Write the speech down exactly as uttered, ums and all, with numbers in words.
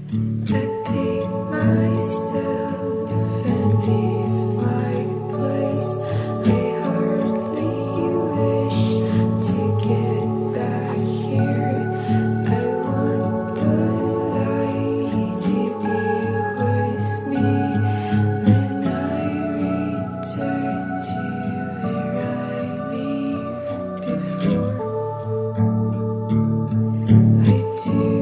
I pick myself and leave my place. I hardly wish to get back here. I want the light to be with me when I return to where I lived before. I do